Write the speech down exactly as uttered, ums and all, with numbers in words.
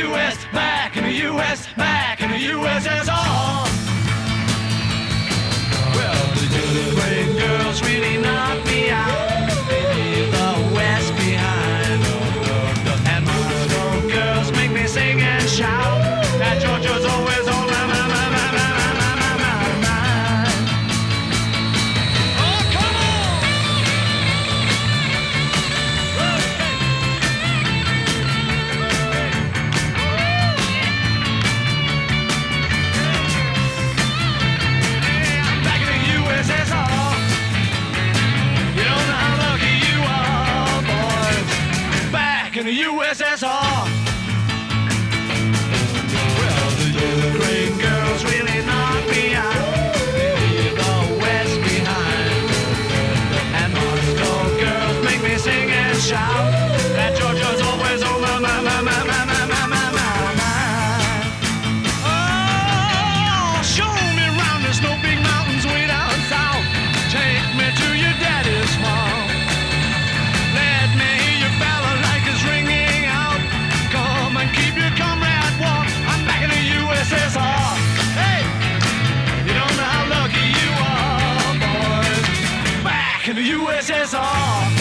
U S, back in the U S, back in the U S S R. Well, the great girls really knock me out. They leave the West behind. And Moscow girls make me sing and shout. That Georgia's always on my, my, my, my, my, my, my, my mind. Oh, come on! Hey, I'm back in the U S S R. You don't know how lucky you are, boys. Back in the U S S R. Well, the great girls really knock me out. They leave the West behind. And Moscow girls make me sing and shout. That Georgia's always on my, my, my, my, my, my, my, my, my mind. Oh, show me round, there's no big mountains way down south. Take me to your daddy's farm. Let me hear your balalaikas ringing out. Come and keep your comrade warm. I'm back in the U S S R. Hey, you don't know how lucky you are, boys. Back in the U S S R.